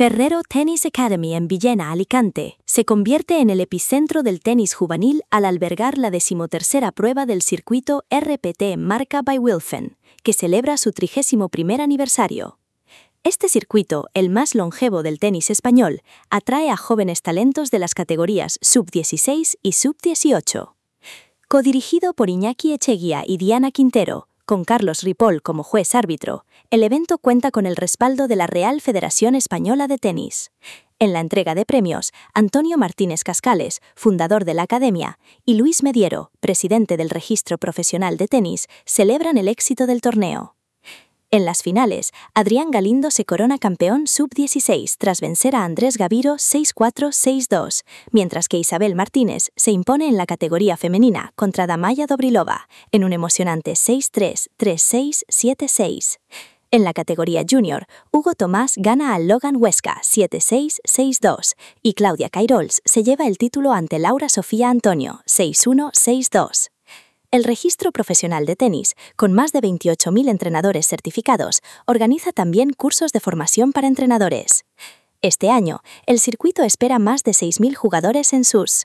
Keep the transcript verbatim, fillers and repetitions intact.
Ferrero Tennis Academy en Villena, Alicante, se convierte en el epicentro del tenis juvenil al albergar la decimotercera prueba del circuito R P T Marca by Wilfen, que celebra su trigésimo primer aniversario. Este circuito, el más longevo del tenis español, atrae a jóvenes talentos de las categorías sub dieciséis y sub dieciocho. Codirigido por Iñaki Echeguía y Diana Quintero, con Carlos Ripoll como juez árbitro, el evento cuenta con el respaldo de la Real Federación Española de Tenis. En la entrega de premios, Antonio Martínez Cascales, fundador de la Academia, y Luis Mediero, presidente del Registro Profesional de Tenis, celebran el éxito del torneo. En las finales, Adrián Galindo se corona campeón sub dieciséis tras vencer a Andrés Gaviro seis cuatro seis dos, mientras que Isabel Martínez se impone en la categoría femenina contra Damaya Dobrilova en un emocionante seis tres tres seis siete seis. En la categoría junior, Hugo Tomás gana a Logan Huesca siete seis seis dos y Claudia Cairols se lleva el título ante Laura Sofía Antonio seis uno seis dos. El Registro Profesional de Tenis, con más de veintiocho mil entrenadores certificados, organiza también cursos de formación para entrenadores. Este año, el circuito espera más de seis mil jugadores en sus